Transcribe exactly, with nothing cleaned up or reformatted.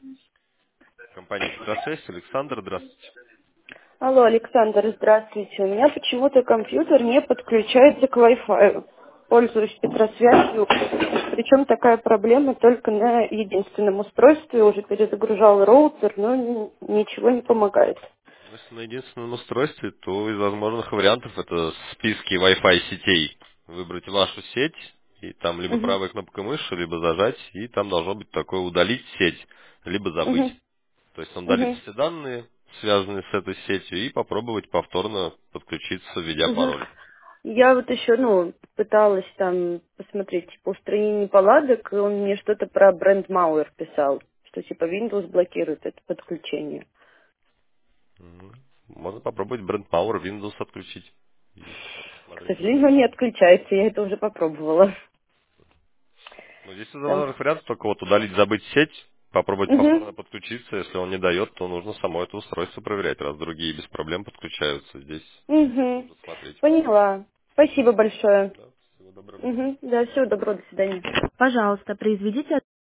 Компания Петросвязь, Александр, здравствуйте. Алло, Александр, здравствуйте. У меня почему-то компьютер не подключается к Wi-Fi. Пользуюсь Петросвязью, причем такая проблема только на единственном устройстве. Уже перезагружал роутер, но н- ничего не помогает. Если на единственном устройстве, то из возможных вариантов это списки Wi-Fi сетей. Выбрать вашу сеть, и там либо Угу, правой кнопкой мыши, либо зажать, и там должно быть такое удалить сеть, либо забыть. угу, То есть он удалит угу, все данные, связанные с этой сетью, и попробовать повторно подключиться, введя угу. пароль. Я вот еще, ну, пыталась там посмотреть, типа, устранение неполадок, и он мне что-то про бренд Mauer писал, что, типа, Windows блокирует это подключение. Мгм. Можно попробовать бренд Power Windows отключить и К посмотреть, что сожалению, он будет. не отключается, я это уже попробовала. Ну, здесь из Там. возможных вариантов только вот удалить, забыть сеть, попробовать Угу. повторно подключиться. Если он не дает, то нужно само это устройство проверять, раз другие без проблем подключаются. Здесь Угу. нужно смотреть. Поняла. Спасибо большое. Да, всего доброго. Угу. Да, всего доброго, до свидания. Пожалуйста, произведите